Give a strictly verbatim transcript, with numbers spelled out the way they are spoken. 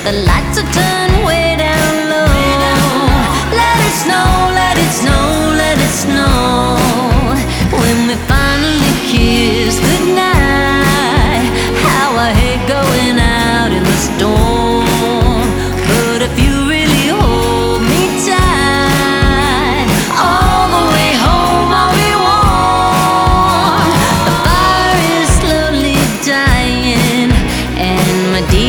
The lights are turned way down low. Let it snow, let it snow, let it snow. When we finally kiss goodnight, how I hate going out in the storm. But if you really hold me tight, all the way home I'll be warm. The fire is slowly dying, and my dear